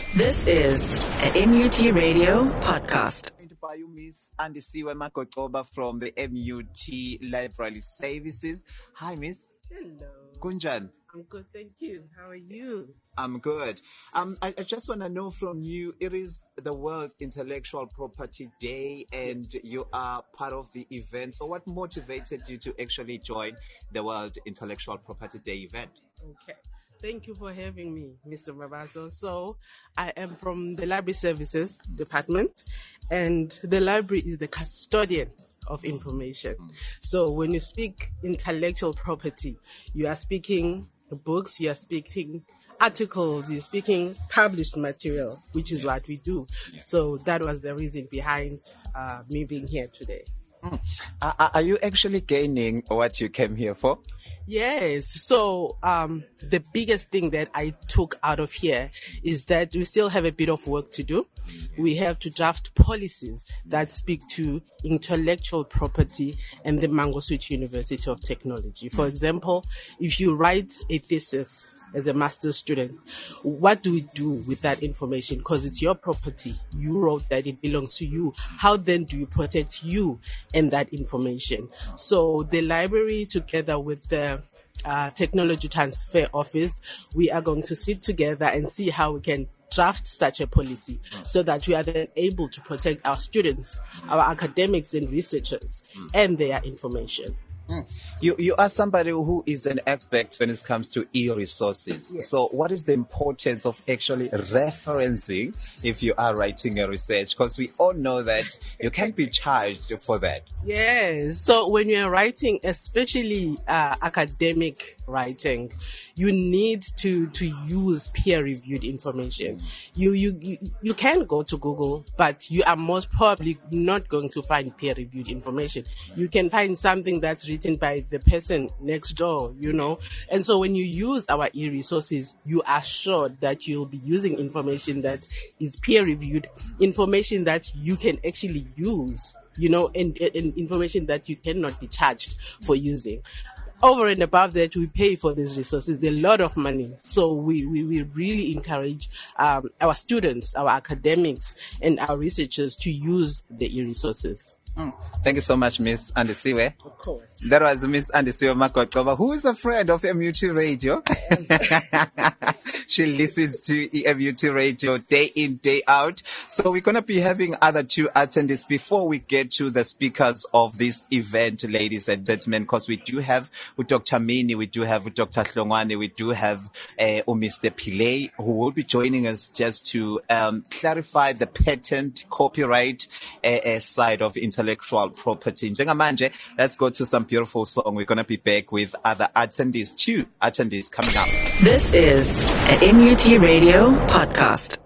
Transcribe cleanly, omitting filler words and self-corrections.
This is a MUT Radio podcast. By you, Miss Andisiwe Magocoba from the MUT Library Services. Hi, Miss. Hello. Kunjan. I'm good, thank you. How are you? I'm good. I just want to know from you, it is the World Intellectual Property Day and you are part of the event. So what motivated you to actually join the World Intellectual Property Day event? Okay. Thank you for having me, Mr. Mabazo. So I am from the Library Services Department, and the library is the custodian of information. So when you speak intellectual property, you are speaking books, you are speaking articles, you're speaking published material, which is what we do. So that was the reason behind me being here today. Are you actually gaining what you came here for? Yes. So the biggest thing that I took out of here is that we still have a bit of work to do. We have to draft policies that speak to intellectual property and the Mangosuthu University of Technology. For example, if you write a thesis as a master's student, what do we do with that information? Because it's your property. You wrote that, it belongs to you. How then do you protect you and that information? So the library, together with the Technology Transfer Office, we are going to sit together and see how we can draft such a policy so that we are then able to protect our students, our academics and researchers and their information. You are somebody who is an expert when it comes to e-resources. Yes. So what is the importance of actually referencing if you are writing a research? Because we all know that you can't be charged for that. Yes. So when you're writing, especially academic writing, you need to use peer-reviewed information. You can go to Google, but you are most probably not going to find peer-reviewed information. You can find something that's written by the person next door, you know. And so when you use our e-resources, you are sure that you'll be using information that is peer-reviewed, information that you can actually use, you know, and information that you cannot be charged for using. Over and above that, we pay for these resources a lot of money. So we really encourage our students, our academics, and our researchers to use the e-resources. Thank you so much, Miss Andisiwe. Of course. That was Miss Andisiwe Magocoba, who is a friend of MUT Radio. She listens to MUT Radio day in, day out. So we're going to be having other two attendees before we get to the speakers of this event, ladies and gentlemen, because we do have Dr. Mini, we do have Dr. Hlongwane, we do have Mr. Pillay, who will be joining us just to clarify the patent copyright side of intellectual property. Njengamanje, let's go to some beautiful song. We're going to be back with other attendees, two attendees coming up. This is a MUT Radio podcast.